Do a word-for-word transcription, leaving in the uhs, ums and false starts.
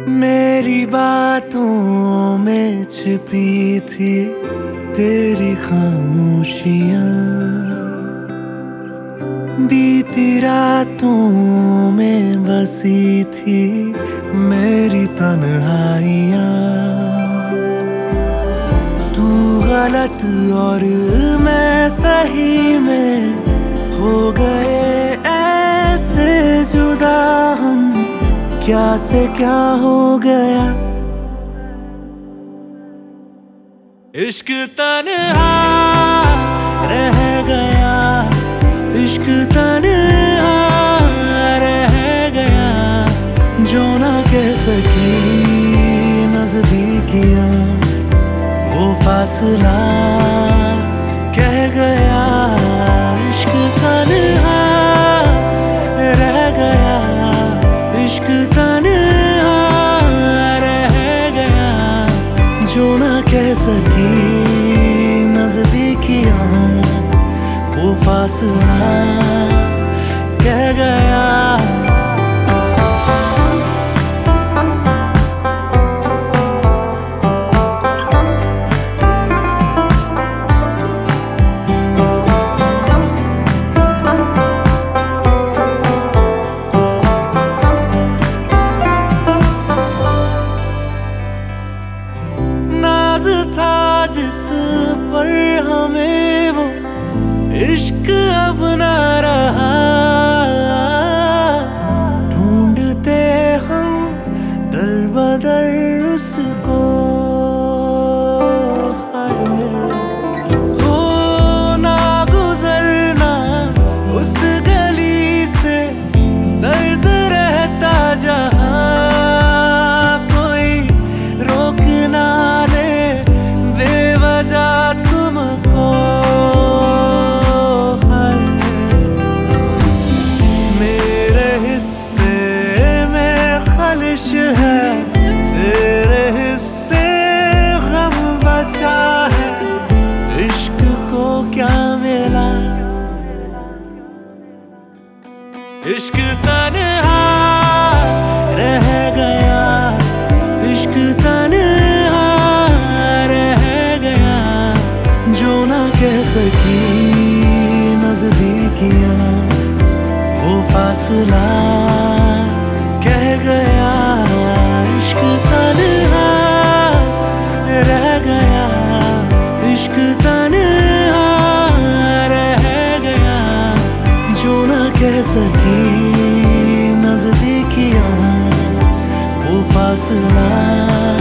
मेरी बातों में छिपी थी तेरी खामोशियां, बीती रातों में बसी थी मेरी तन्हाइयां। तू गलत और मैं सही में हो गए ऐसे जुदा, हम क्या से क्या हो गया। इश्क तन्हा रह गया, इश्क तन्हा रह गया, जो ना कह सकी नजदीकियां, वो फासला कह गया। इश्क तन्हा रह गया, इश्क तन्हा रह गया, जो ना कह सकी नजदीकियां, वो फासला कह गया। नाज था जिस पर हमें वो इश्क अब ना रहा, ढूंढते हम दर बदर उसको। हो ना गुजरना उस गली से, दर्द रहता जहां, कोई रोक ना ले बेवजह तुमको। मेरे हिस्से में खलिश है, तेरे हिस्से गम बचा है, इश्क को क्या मिला। इश्क तन्हा रह गया, इश्क तन्हा रह गया, जो ना कह सकी नजदीकियां, वो फासला कह गया। इश्क तन्हा रह गया, इश्क तन्हा रह गया, जो ना कह सकी नजदीकियां, वो फासला